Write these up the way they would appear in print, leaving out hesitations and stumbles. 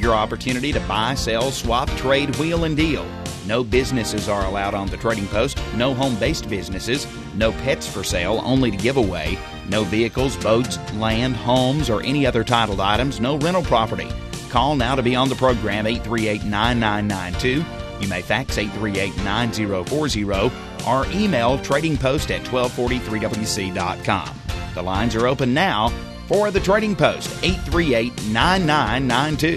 your opportunity to buy, sell, swap, trade, wheel, and deal. No businesses are allowed on the Trading Post, no home-based businesses, no pets for sale, only to give away, no vehicles, boats, land, homes, or any other titled items, no rental property. Call now to be on the program, 838-9992. You may fax 838-9040 or email tradingpost@1243wc.com. The lines are open now for the Trading Post, 838-9992.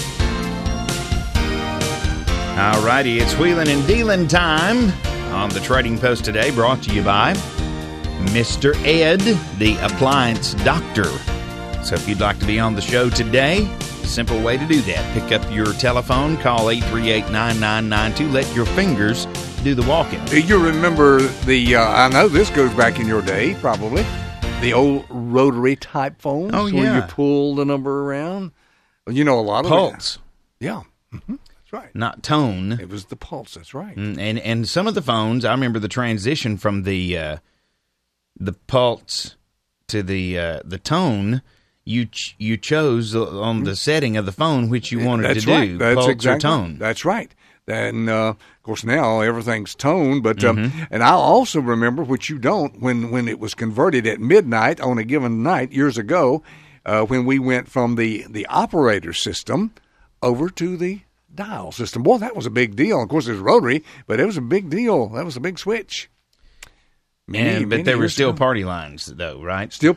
All righty, it's wheeling and dealing time on the Trading Post today, brought to you by Mr. Ed, the appliance doctor. So if you'd like to be on the show today, simple way to do that. Pick up your telephone, call 838-9992, let your fingers do the walking. Do you remember I know this goes back in your day, probably, the old rotary type phones? Oh, yeah. Where you pull the number around? Well, you know, a lot of Pulse. Yeah. Mm-hmm. That's right. Not tone. It was the pulse, that's right. And some of the phones, I remember the transition from the pulse to the tone. You chose on the setting of the phone which you wanted to do, That's pulse exactly or tone. That's right. And, of course, now everything's tone. But and I also remember, which you don't, when it was converted at midnight on a given night years ago, when we went from the operator system over to the dial system. Boy, that was a big deal. Of course, it was rotary, but it was a big deal. That was a big switch. But there were still party lines, though, right? Still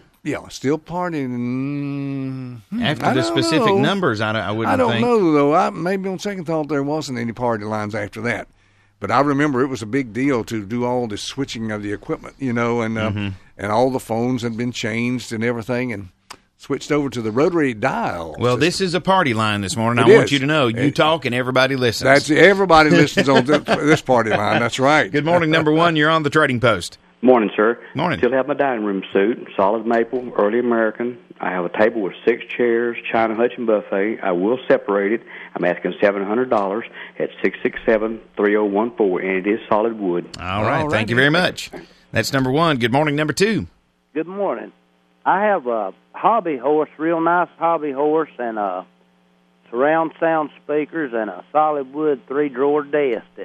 partying. After the specific numbers, I wouldn't think. I don't know, though. Maybe on second thought, there wasn't any party lines after that. But I remember it was a big deal to do all the switching of the equipment, and all the phones had been changed and everything, and switched over to the rotary dial. Well, this is a party line this morning. I want you to know, you talk and everybody listens. Everybody listens on this party line. That's right. Good morning, number one. You're on the Trading Post. Morning, sir. Morning. Still have my dining room suit, solid maple, early American. I have a table with 6 chairs, China Hutchin buffet. I will separate it. I'm asking $700 at 667-3014, and it is solid wood. All right. Thank you very much. That's number one. Good morning, number two. Good morning. I have a hobby horse, real nice hobby horse, and surround sound speakers and a solid wood 3-drawer desk at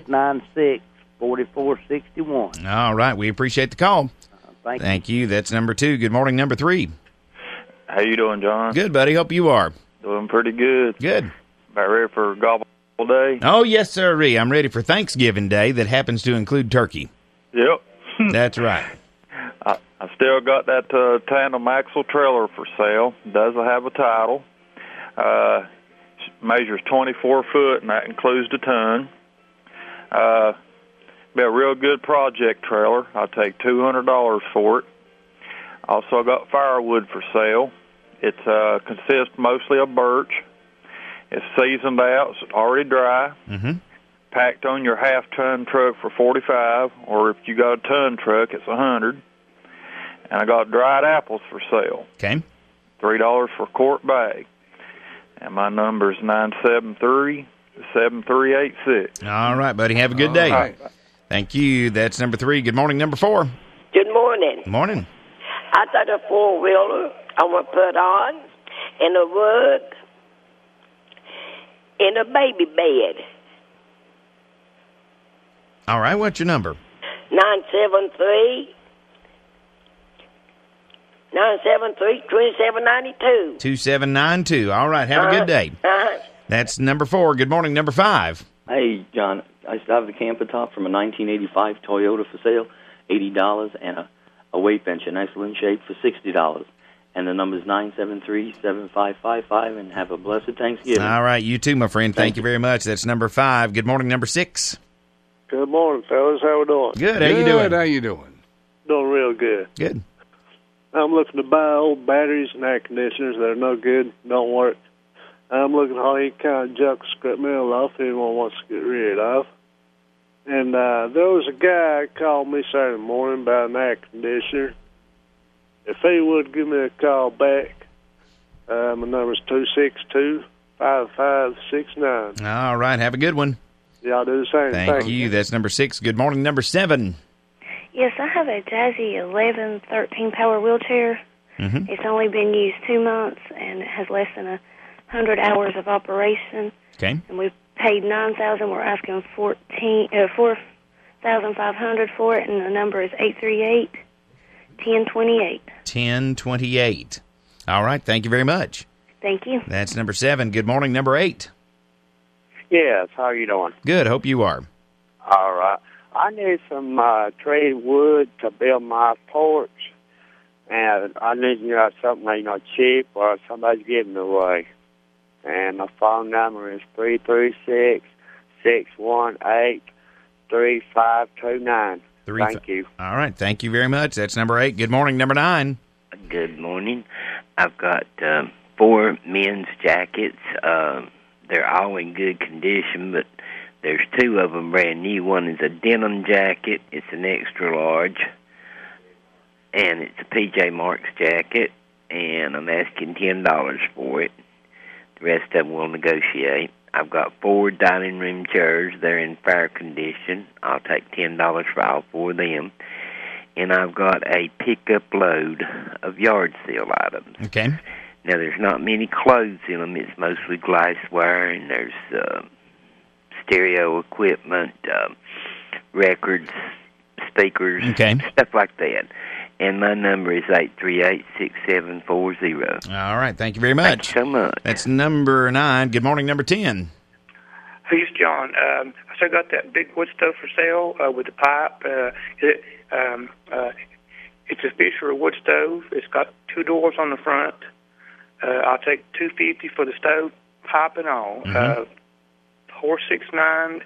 696-4461. All right. We appreciate the call. Thank you. That's number two. Good morning, number three. How you doing, John? Good, buddy. Hope you are. Doing pretty good. Good. About ready for gobble day? Oh, yes, sirree. I'm ready for Thanksgiving Day that happens to include turkey. Yep. That's right. I still got that tandem axle trailer for sale. Does have a title. Measures 24 foot, and that includes the ton. Be a real good project trailer. I'll take $200 for it. Also got firewood for sale. It consists mostly of birch. It's seasoned out, it's already dry. Mm-hmm. Packed on your half-ton truck for $45, or if you got a ton truck, it's $100. And I got dried apples for sale. Okay. $3 for a quart bag. And my number is 973-7386. All right, buddy. Have a good day. Right. Thank you. That's number three. Good morning, number four. Good morning. Morning. I got a 4-wheeler I want to put on in a wood in a baby bed. All right. What's your number? 973-2792. 2792. All right. Have a good day. That's number four. Good morning, number five. Hey, John. I still have the camper top from a 1985 Toyota for sale, $80, and a weight bench in excellent shape for $60. And the number is 973-7555, and have a blessed Thanksgiving. All right. You too, my friend. Thank you very much. That's number five. Good morning, number six. Good morning, fellas. How we doing? Good. How you doing? How you doing? Doing real good. Good. I'm looking to buy old batteries and air conditioners that are no good, don't work. I'm looking at any kind of junk scrap metal off anyone wants to get rid of. And there was a guy called me Saturday morning about an air conditioner. If he would give me a call back, my number is 262-5569. All right. Have a good one. Y'all do the same. Thank you. That's number six. Good morning, number seven. Yes, I have a Jazzy 1113 power wheelchair. Mm-hmm. It's only been used 2 months, and it has less than 100 hours of operation. Okay. And we paid $9,000. We're asking $4,500 for it, and the number is 838-1028. 1028. All right. Thank you very much. Thank you. That's number 7. Good morning, number 8. Yes, how are you doing? Good. Hope you are. All right. I need some treated wood to build my porch, and I need something cheap or somebody's giving it away. And my phone number is 336-618-3529. Thank you. All right. Thank you very much. That's number 8. Good morning, number 9. Good morning. I've got 4 men's jackets. They're all in good condition, but there's 2 of them brand new. One is a denim jacket. It's an extra large, and it's a P.J. Marks jacket, and I'm asking $10 for it. The rest of them will negotiate. I've got 4 dining room chairs. They're in fair condition. I'll take $10 for all 4 of them. And I've got a pickup load of yard sale items. Okay. Now, there's not many clothes in them. It's mostly glassware, and there's stereo equipment, records, speakers, stuff like that. And my number is 838-6740. All right. Thank you very much. Thank you so much. That's number 9. Good morning, number 10. Hey, it's John. I still got that big wood stove for sale with the pipe. It's a Fisher wood stove. It's got 2 doors on the front. I'll take $250 for the stove, pipe and all. 469-8157.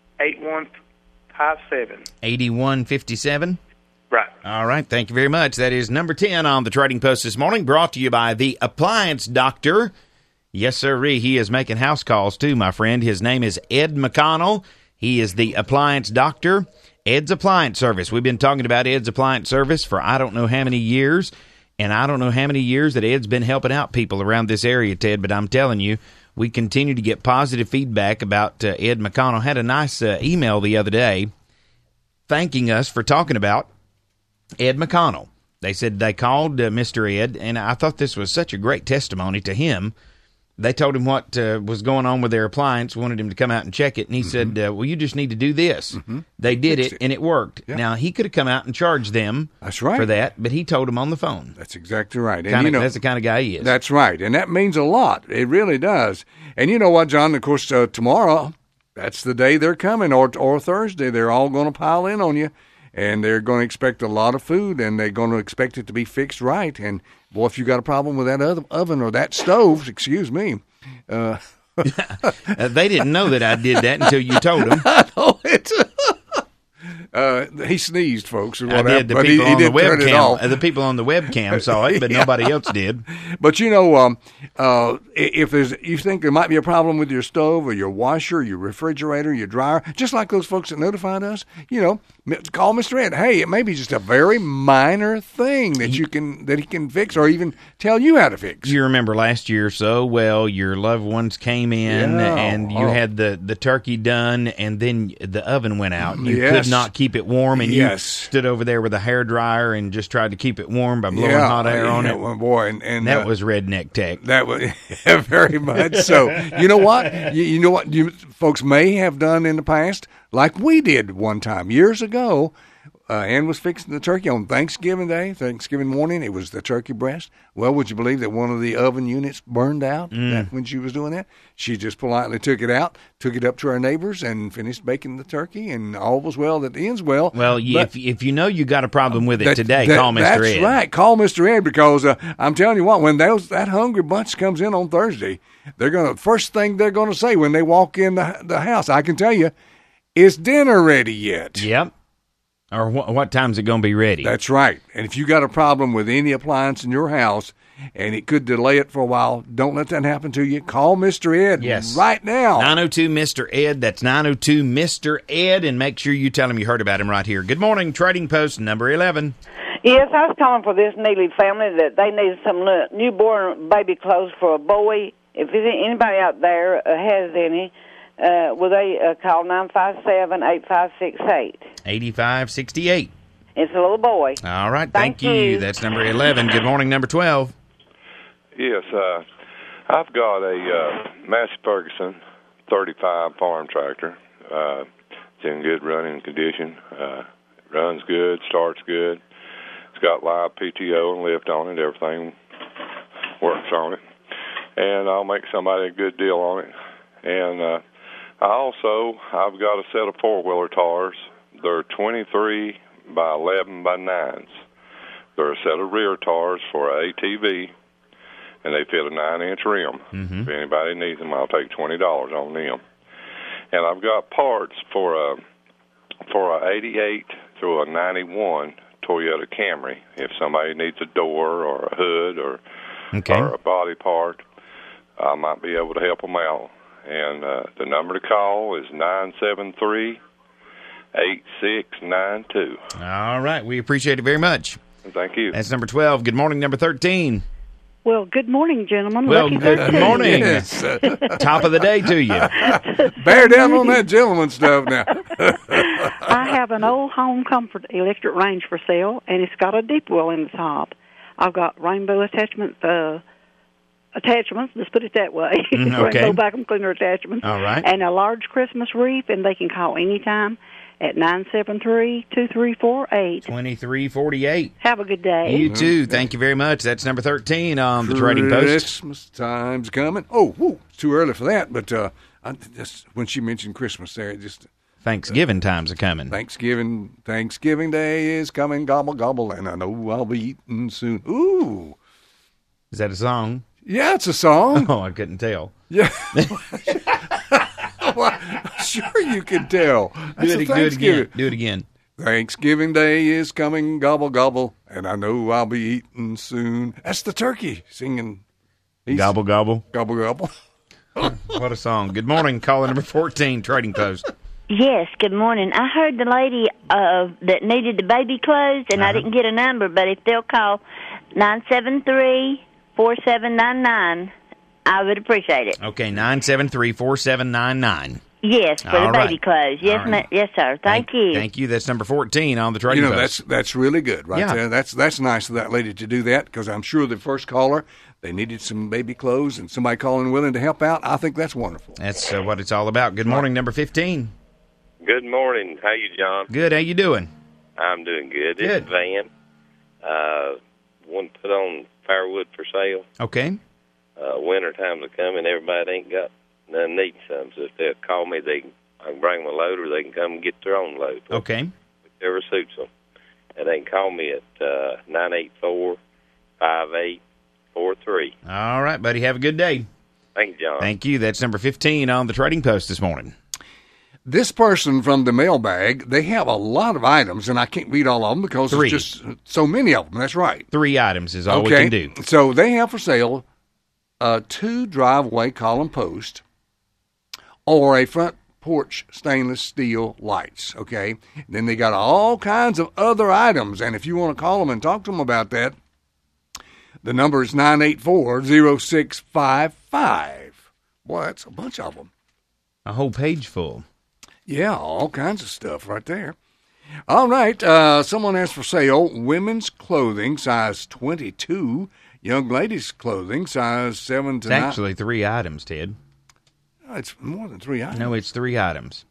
8157. Right. All right. Thank you very much. That is number 10 on the Trading Post this morning, brought to you by the Appliance Doctor. Yes, sirree. He is making house calls, too, my friend. His name is Ed McConnell. He is the Appliance Doctor. Ed's Appliance Service. We've been talking about Ed's Appliance Service for I don't know how many years, and I don't know how many years that Ed's been helping out people around this area, Ted, but I'm telling you, we continue to get positive feedback about Ed McConnell. Had a nice email the other day thanking us for talking about Ed McConnell. They said they called Mr. Ed, and I thought this was such a great testimony to him. They told him what was going on with their appliance, wanted him to come out and check it, and he said, well, you just need to do this. They did it, and it worked. Yeah. Now, he could have come out and charged them for that, but he told them on the phone. That's exactly right. And that's the kind of guy he is. That's right, and that means a lot. It really does. And you know what, John, of course, tomorrow, that's the day they're coming, or Thursday. They're all going to pile in on you, and they're going to expect a lot of food, and they're going to expect it to be fixed right. And boy, if you got a problem with that oven or that stove, excuse me. They didn't know that I did that until you told them. I know it. He sneezed, folks. I did. The people on the webcam. The people on the webcam saw it, but nobody else did. But you know, if you think there might be a problem with your stove or your washer, your refrigerator, your dryer, just like those folks that notified us, call Mr. Ed. Hey, it may be just a very minor thing that he can fix, or even tell you how to fix. You remember last year or so? Well, your loved ones came in and you had the turkey done, and then the oven went out. You could not keep it warm, and you stood over there with a hairdryer and just tried to keep it warm by blowing hot air on it. Well, boy, and that was redneck tech. That was very much so. You know what? You know what you folks may have done in the past, like we did one time years ago. Ann was fixing the turkey on Thanksgiving Day, Thanksgiving morning. It was the turkey breast. Well, would you believe that one of the oven units burned out when she was doing that? She just politely took it out, took it up to our neighbors, and finished baking the turkey, and all was well that ends well. Well, if you know you got a problem with it today, call Mr. Ed. That's right. Call Mr. Ed, because I'm telling you what, when that hungry bunch comes in on Thursday, first thing they're going to say when they walk in the house, I can tell you, is dinner ready yet? Yep. Or what time's it going to be ready? That's right. And if you got a problem with any appliance in your house and it could delay it for a while, don't let that happen to you. Call Mr. Ed right now. 902 Mr. Ed. That's 902 Mr. Ed. And make sure you tell him you heard about him right here. Good morning, Trading Post number 11. Yes, I was calling for this Neely family that they need some newborn baby clothes for a boy. If anybody out there has any, will they call 957-8568? 8568. It's a little boy. All right, thank you. That's number 11. Good morning, number 12. Yes, I've got a Massey Ferguson 35 farm tractor. It's in good running condition. Runs good, starts good. It's got live PTO and lift on it. Everything works on it. And I'll make somebody a good deal on it. And I've got a set of four-wheeler tires. They're 23 by 11 by 9s. They're a set of rear tires for ATV, and they fit a 9-inch rim. Mm-hmm. If anybody needs them, I'll take $20 on them. And I've got parts for a 88 through a 91 Toyota Camry. If somebody needs a door or a hood or a body part, I might be able to help them out. And the number to call is 973-8692. All right. We appreciate it very much. Thank you. That's number 12. Good morning, number 13. Well, good morning, gentlemen. Well, Lucky good 13. morning. Yes. Top of the day to you. Bear down on that gentleman stuff now. I have an old home comfort electric range for sale, and it's got a deep well in the top. I've got rainbow attachments, let's put it that way. Okay. Rainbow vacuum cleaner attachments. All right. And a large Christmas wreath, and they can call anytime at 973-2348. 2348. Have a good day. You too. Thank you very much. That's number 13 on the Trading Post. Christmas time's coming. Oh, it's too early for that, but when she mentioned Christmas there, it just... Thanksgiving times are coming. Thanksgiving Day is coming, gobble, gobble, and I know I'll be eating soon. Ooh. Is that a song? Yeah, it's a song. Oh, I couldn't tell. Yeah. Well, sure you can tell. Do it again. Thanksgiving Day is coming, gobble, gobble, and I know I'll be eating soon. That's the turkey singing. Gobble, gobble. Gobble, gobble. What a song. Good morning. Caller number 14, Trading Post. Yes, good morning. I heard the lady that needed the baby clothes, and I didn't get a number, but if they'll call 973-4799, I would appreciate it. Okay, 973-4799. Yes, for the baby clothes. Yes, yes, sir. Thank you. Thank you. That's number 14 on the Trading Post. That's really good there. That's nice of that lady to do that, because I'm sure the first caller, they needed some baby clothes, and somebody calling willing to help out. I think that's wonderful. That's what it's all about. Good morning, number 15. Good morning. How you, John? Good. How you doing? I'm doing good. It's Van. Want to put on firewood for sale. Okay. Winter times are coming. Everybody ain't got none need some. So if they'll call me, I can bring my load, or they can come and get their own load. Okay. Whichever suits them. And they can call me at 984-5843. All right, buddy. Have a good day. Thank you, John. Thank you. That's number 15 on the Trading Post this morning. This person from the mailbag, they have a lot of items, and I can't read all of them because there's just so many of them. That's right. 3 items is all we can do. So they have for sale 2 driveway column posts or a front porch stainless steel lights, okay? Then they got all kinds of other items, and if you want to call them and talk to them about that, the number is 984-0655. Boy, that's a bunch of them. A whole page full. Yeah, all kinds of stuff right there. All right, someone has for sale women's clothing, size 22, young ladies' clothing, size 7 to 9. It's actually 3 items, Ted. It's more than 3 items. No, it's 3 items.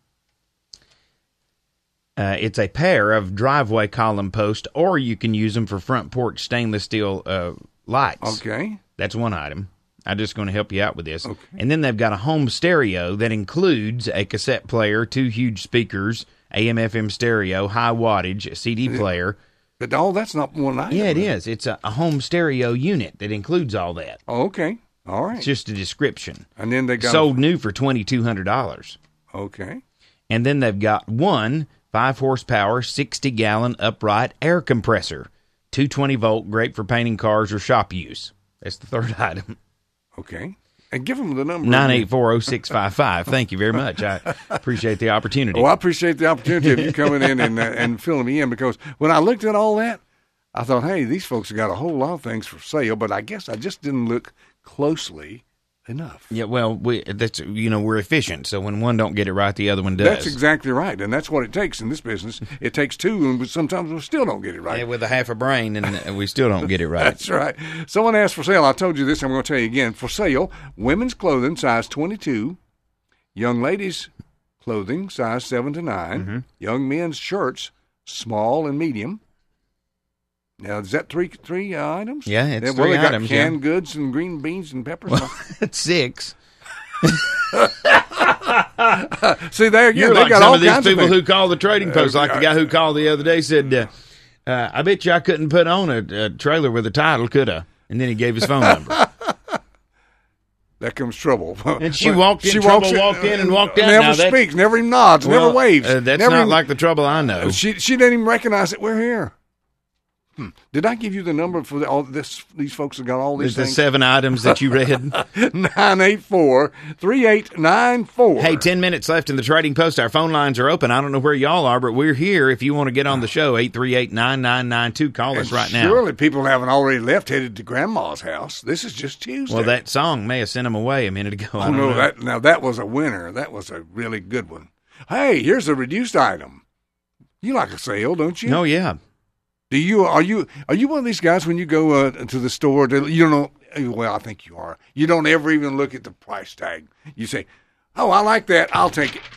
It's a pair of driveway column posts, or you can use them for front porch stainless steel lights. Okay. That's 1 item. I'm just going to help you out with this. Okay. And then they've got a home stereo that includes a cassette player, 2 huge speakers, AM/FM stereo, high wattage, a CD player. But that's not 1 item. Yeah, it is. It's a home stereo unit that includes all that. Oh, okay. All right. It's just a description. And then they got sold new for $2,200. Okay. And then they've got 1 5-horsepower, 60-gallon upright air compressor, 220-volt, great for painting cars or shop use. That's the 3rd item. Okay. And give them the number. 984-0655. Thank you very much. I appreciate the opportunity. Well, I appreciate the opportunity of you coming in and filling me in, because when I looked at all that, I thought, hey, these folks have got a whole lot of things for sale, but I guess I just didn't look closely enough. Yeah, well, we're efficient, so when one don't get it right, the other one does. That's exactly right, and that's what it takes in this business. It takes two, and sometimes we still don't get it right. Yeah, with a half a brain, and we still don't get it right. That's right. Someone asked for sale. I told you this. I'm going to tell you again. For sale, women's clothing, size 22. Young ladies' clothing, size 7 to 9. Mm-hmm. Young men's shirts, small and medium. Now, is that three items? Yeah, it's well, three they got items. Canned goods and green beans and peppers. Well, it's 6. See, there you You're go. They like got some of these kinds people of things. who call the trading post, like the guy who called the other day said, I bet you I couldn't put on a trailer with a title, could I? And then he gave his phone number. That comes trouble. And she walked in, walked in and walked out. Never speaks, never even nods, never waves. That's never not even, like the trouble I know. She didn't even recognize that we're here. Did I give you the number for these folks that got all these the things? 7 items that you read. 984-3894. Hey, 10 minutes left in the Trading Post. Our phone lines are open. I don't know where y'all are, but we're here. If you want to get on the show, 838-9992. Call us right now. Surely people haven't already left, headed to Grandma's house. This is just Tuesday. Well, that song may have sent them away a minute ago. Oh, no, that was a winner. That was a really good one. Hey, here's a reduced item. You like a sale, don't you? Oh, yeah. Are you one of these guys when you go to the store? You don't. Well, I think you are. You don't ever even look at the price tag. You say, "Oh, I like that. I'll take it."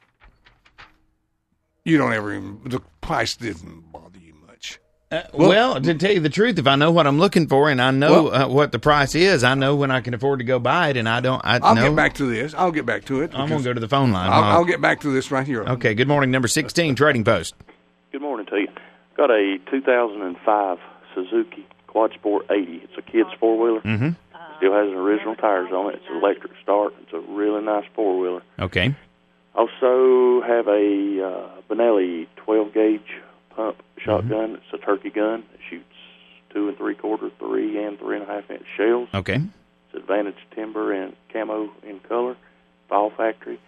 You don't ever even. The price didn't bother you much. Well, to tell you the truth, if I know what I'm looking for and I know what the price is, I know when I can afford to go buy it, and I don't. I'll get back to this. I'll get back to it. I'm going to go to the phone line. I'll get back to this right here. Okay. Good morning, number 16, Trading Post. Good morning to you. Got a 2005 Suzuki Quad Sport 80. It's a kid's four-wheeler. Mm-hmm. Still has original tires on it. It's an electric start. It's a really nice four-wheeler. Okay. Also have a Benelli 12-gauge pump shotgun. It's a turkey gun. It shoots 2 3/4, 3 and 3.5-inch shells. Okay. It's Advantage timber and camo in color. Ball Factory.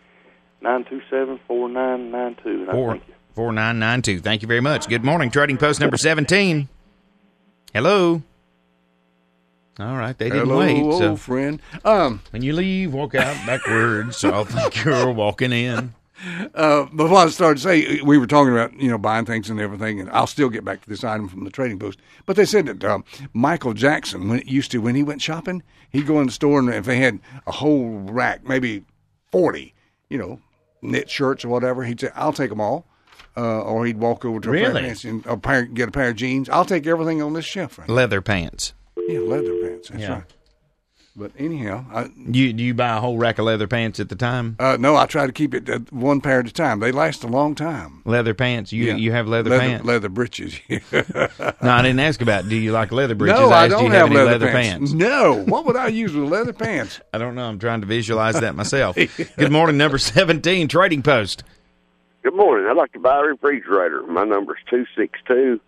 927-4992. Thank you. 4992. Thank you very much. Good morning. Trading Post number 17. Hello. All right. They didn't wait. Hello, old friend. When you leave, walk out backwards. So I'll think you're walking in. Before I started to say, we were talking about, buying things and everything, and I'll still get back to this item from the Trading Post. But they said that Michael Jackson, when he went shopping, he'd go in the store, and if they had a whole rack, maybe 40, knit shirts or whatever, he'd say, I'll take them all. Or he'd walk over to a pair of pants and get a pair of jeans. I'll take everything on this shelf. Right? Leather pants. Yeah, leather pants. That's right. But anyhow, do you buy a whole rack of leather pants at the time? No, I try to keep it one pair at a time. They last a long time. Leather pants. You have leather pants. Leather breeches. No, I didn't ask about. Do you like leather breeches? No, I don't do you have any leather pants. No, what would I use with leather pants? I don't know. I'm trying to visualize that myself. Good morning, number 17, Trading Post. Good morning. I'd like to buy a refrigerator. My number's 262-2239.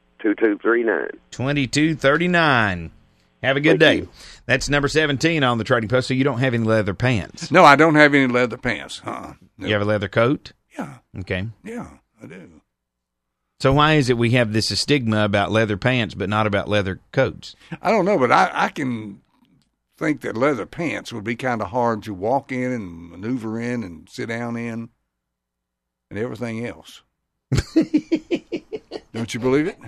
2239. Have a good day. That's number 17 on the Trading Post, so you don't have any leather pants. No, I don't have any leather pants. No. You have a leather coat? Yeah. Okay. Yeah, I do. So why is it we have this stigma about leather pants but not about leather coats? I don't know, but I can think that leather pants would be kind of hard to walk in and maneuver in and sit down in and everything else. Don't you believe it?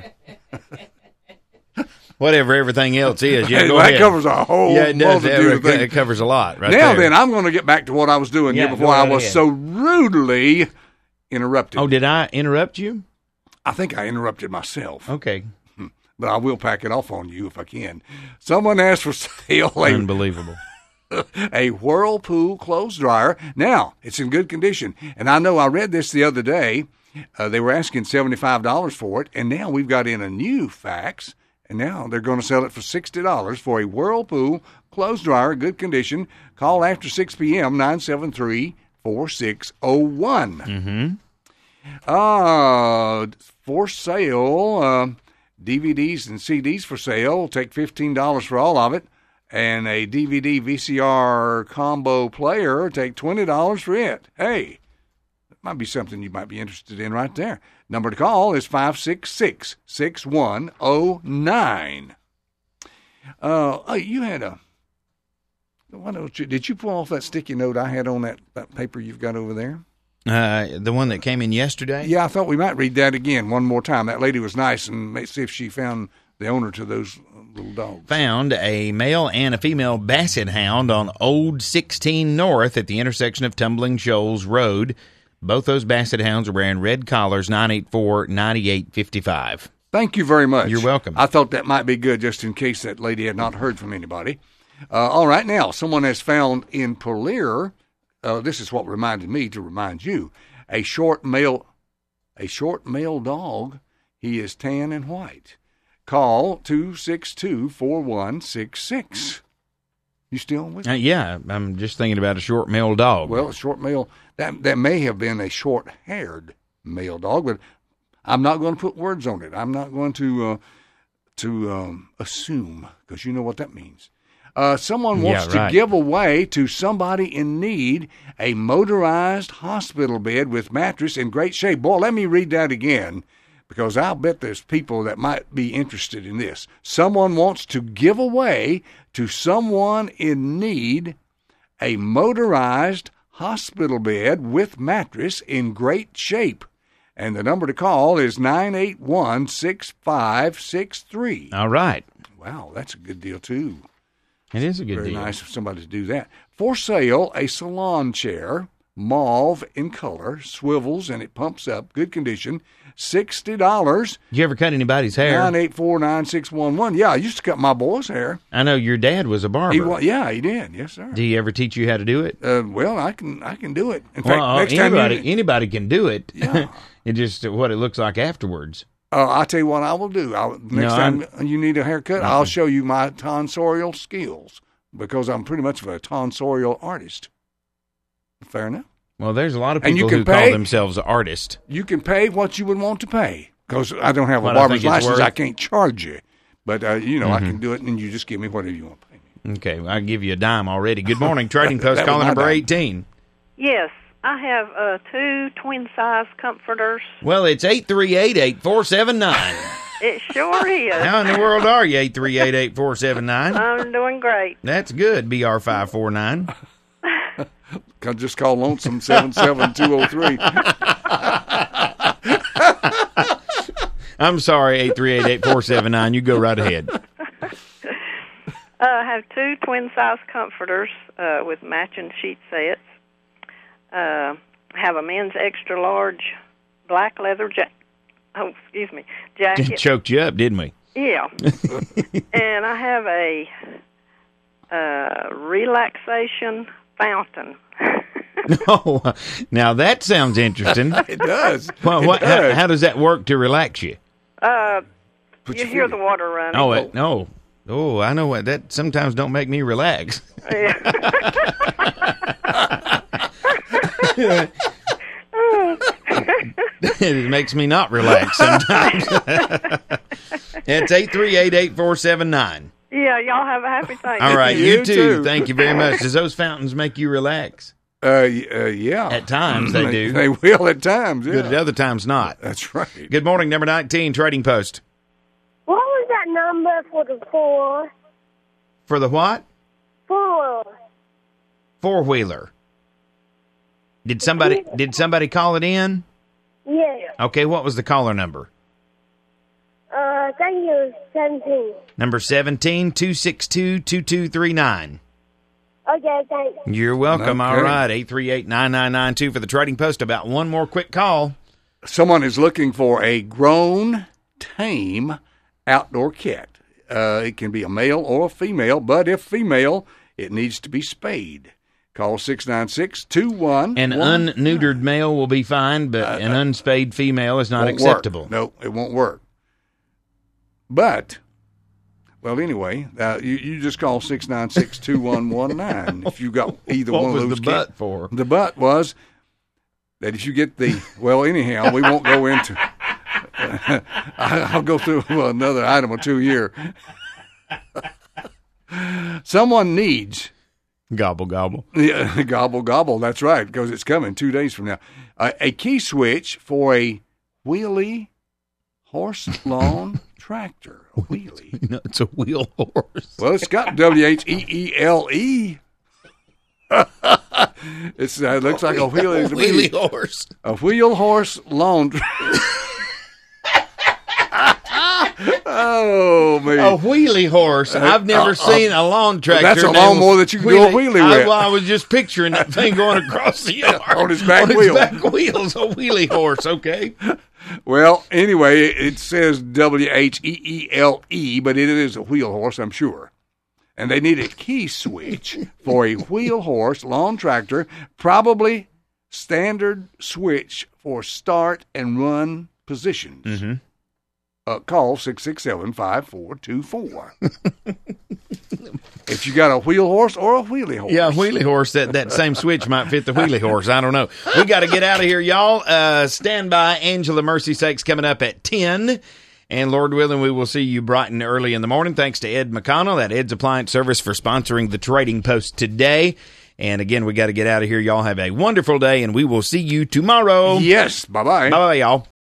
Whatever everything else is. Yeah, go that ahead. Covers a whole multitude of things. It covers a lot right now there. Then, I'm going to get back to what I was doing here before I was so rudely interrupted. Oh, did I interrupt you? I think I interrupted myself. Okay. But I will pack it off on you if I can. Someone asked for sale. Unbelievable. A Whirlpool clothes dryer. Now, it's in good condition. And I know I read this the other day. They were asking $75 for it. And now we've got in a new fax. And now they're going to sell it for $60 for a Whirlpool clothes dryer, good condition. Call after 6 p.m., 973-4601. Mm-hmm. For sale, DVDs and CDs for sale. Take $15 for all of it. And a DVD VCR combo player, take $20 for it. Hey, that might be something you might be interested in right there. Number to call is 566-6109. You Why don't you? Did you pull off that sticky note I had on that paper you've got over there? The one that came in yesterday? Yeah, I thought we might read that again one more time. That lady was nice, and see if she found the owner to those little dogs. Found a male and a female basset hound on Old 16 North at the intersection of Tumbling Shoals Road. Both those basset hounds are wearing red collars, 984-9855. Thank you very much. You're welcome. I thought that might be good just in case that lady had not heard from anybody. All right, now, someone has found in Polaire, this is what reminded me to remind you, a short male dog. He is tan and white. Call 262-4166. You still with me? Yeah, I'm just thinking about a short male dog. Well, a short male, that may have been a short-haired male dog, but I'm not going to put words on it. I'm not going to assume, because you know what that means. Someone wants to give away to somebody in need a motorized hospital bed with mattress in great shape. Boy, let me read that again, because I'll bet there's people that might be interested in this. Someone wants to give away to someone in need a motorized hospital bed with mattress in great shape. And the number to call is 981-6563. All right. Wow, that's a good deal, too. It is a good deal. Very nice of somebody to do that. For sale, a salon chair, mauve in color, swivels, and it pumps up, good condition, $60. Did you ever cut anybody's hair? 984-9611. Yeah, I used to cut my boy's hair. I know your dad was a barber. He did. Yes, sir. Did he ever teach you how to do it? Well, I can do it. In fact, next anybody can do it. Yeah. It's just what it looks like afterwards. I'll tell you what I will do. Next time you need a haircut, I'll show you my tonsorial skills, because I'm pretty much of a tonsorial artist. Fair enough. Well, there's a lot of people who call themselves artists. You can pay what you would want to pay, because I don't have a barber's license. I can't charge you. But, I can do it, and you just give me whatever you want to pay me. Okay, I'll give you a dime already. Good morning, Trading Post, caller number 18. Yes, I have 2 twin-size comforters. Well, it's 838-8479. It sure is. How in the world are you, 838-8479? I'm doing great. That's good, BR549. Just call Lonesome 77203. I'm sorry, 838-8479. You go right ahead. I have 2 twin-size comforters with matching sheet sets. Have a men's extra large black leather jacket. Choked you up, didn't we? Yeah. And I have a relaxation fountain. Oh, now that sounds interesting. It does. Well, how does that work to relax you? You hear the water running. Oh, I know what that sometimes don't make me relax. It makes me not relax sometimes. It's 838-8479. Yeah, y'all have a happy Thanksgiving. All right, you too. Thank you very much. Does those fountains make you relax? Yeah. At times they do. They will at times, yeah. But at other times not. That's right. Good morning, number 19, Trading Post. What was that number for the 4? For the what? 4. Four-wheeler. Did somebody call it in? Yeah. Okay, what was the caller number? I think it was 17. Number 17, 262-2239. Okay, thanks. You're welcome. Okay. All right, 838-9992 for the Trading Post. About one more quick call. Someone is looking for a grown, tame outdoor cat. It can be a male or a female, but if female, it needs to be spayed. Call 696-21. An unneutered male will be fine, but an unspayed female is not acceptable. No, it won't work. But, well, anyway, you just call 696-2119 if you got either one of those. What was the but for? The but was that if you get well, anyhow, we won't go into I'll go through another item or two here. Someone needs... Gobble, gobble. Yeah, gobble, gobble. That's right, because it's coming 2 days from now. A key switch for a wheelie horse-lawn tractor. A wheelie. No, it's a wheel horse. Well, it's got WHEELE. It looks like a wheelie to me. Wheelie horse. A wheel horse lawn. Oh, man. A wheelie horse. I've never seen a lawn tractor. That's a lawnmower that you can do a wheelie with. I was just picturing that thing going across the yard. On his back wheel. back wheels, a wheelie horse, okay. Well, anyway, it says WHEELE, but it is a wheel horse, I'm sure. And they need a key switch for a wheel horse lawn tractor, probably standard switch for start and run positions. Mm-hmm. Call 667-5424. If you got a wheel horse or a wheelie horse. Yeah, a wheelie horse. That same switch might fit the wheelie horse. I don't know. We got to get out of here, y'all. Stand by. Angela Mercy Sakes coming up at 10. And Lord willing, we will see you bright and early in the morning. Thanks to Ed McConnell at Ed's Appliance Service for sponsoring the Trading Post today. And again, we got to get out of here. Y'all have a wonderful day, and we will see you tomorrow. Yes. Bye-bye. Bye-bye, y'all.